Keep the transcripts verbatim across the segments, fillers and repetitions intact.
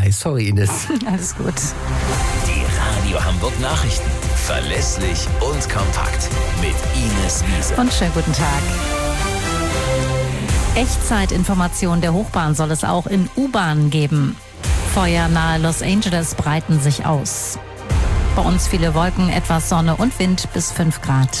vorbei. Sorry, Ines. Alles gut. Die Radio Hamburg Nachrichten. Verlässlich und kompakt. Mit Ines Wiese. Und schönen guten Tag. Echtzeitinformation der Hochbahn soll es auch in U-Bahnen geben. Feuer nahe Los Angeles breiten sich aus. Bei uns viele Wolken, etwas Sonne und Wind bis fünf Grad.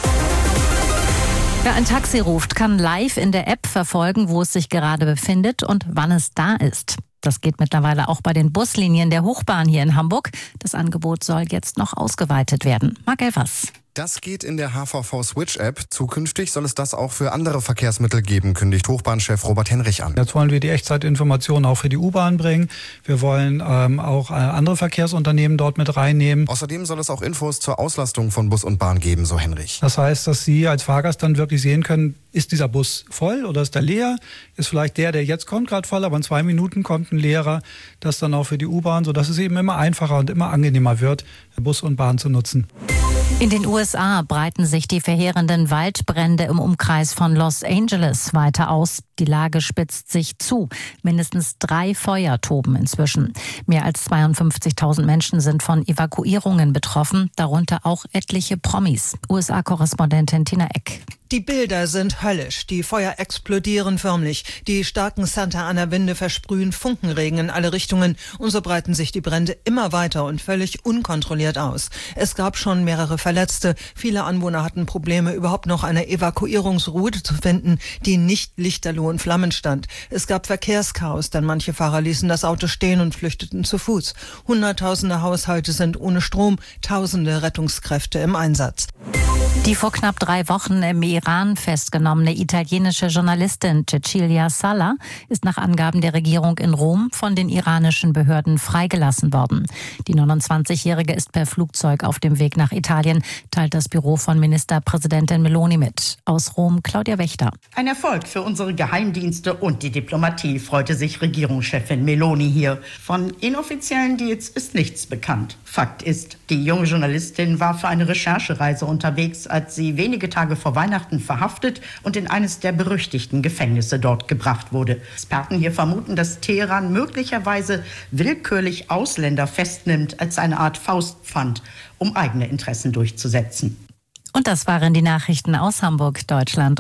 Wer ein Taxi ruft, kann live in der App verfolgen, wo es sich gerade befindet und wann es da ist. Das geht mittlerweile auch bei den Buslinien der Hochbahn hier in Hamburg. Das Angebot soll jetzt noch ausgeweitet werden. Marc Elfers. Das geht in der H V V-Switch-App. Zukünftig soll es das auch für andere Verkehrsmittel geben, kündigt Hochbahnchef Robert Henrich an. Jetzt wollen wir die Echtzeitinformationen auch für die U-Bahn bringen. Wir wollen ähm, auch äh, andere Verkehrsunternehmen dort mit reinnehmen. Außerdem soll es auch Infos zur Auslastung von Bus und Bahn geben, so Henrich. Das heißt, dass Sie als Fahrgast dann wirklich sehen können, ist dieser Bus voll oder ist er leer? Ist vielleicht der, der jetzt kommt, gerade voll, aber in zwei Minuten kommt ein leerer. Das dann auch für die U-Bahn, sodass es eben immer einfacher und immer angenehmer wird, Bus und Bahn zu nutzen. In den U S A breiten sich die verheerenden Waldbrände im Umkreis von Los Angeles weiter aus. Die Lage spitzt sich zu. Mindestens drei Feuer toben inzwischen. Mehr als zweiundfünfzigtausend Menschen sind von Evakuierungen betroffen, darunter auch etliche Promis. U S A-Korrespondentin Tina Eck. Die Bilder sind höllisch. Die Feuer explodieren förmlich. Die starken Santa Ana-Winde versprühen Funkenregen in alle Richtungen. Und so breiten sich die Brände immer weiter und völlig unkontrolliert aus. Es gab schon mehrere Verletzte. Viele Anwohner hatten Probleme, überhaupt noch eine Evakuierungsroute zu finden, die nicht lichterloh in Flammen stand. Es gab Verkehrschaos, denn manche Fahrer ließen das Auto stehen und flüchteten zu Fuß. Hunderttausende Haushalte sind ohne Strom, tausende Rettungskräfte im Einsatz. Die vor knapp drei Wochen im Iran festgenommene italienische Journalistin Cecilia Sala ist nach Angaben der Regierung in Rom von den iranischen Behörden freigelassen worden. Die neunundzwanzigjährige ist per Flugzeug auf dem Weg nach Italien, teilt das Büro von Ministerpräsidentin Meloni mit. Aus Rom Claudia Wächter. Ein Erfolg für unsere Geheimdienste und die Diplomatie, freute sich Regierungschefin Meloni hier. Von inoffiziellen Deals ist nichts bekannt. Fakt ist, die junge Journalistin war für eine Recherchereise unterwegs, als sie wenige Tage vor Weihnachten verhaftet und in eines der berüchtigten Gefängnisse dort gebracht wurde. Experten hier vermuten, dass Teheran möglicherweise willkürlich Ausländer festnimmt als eine Art Faustpfand, um eigene Interessen durchzusetzen. Und das waren die Nachrichten aus Hamburg, Deutschland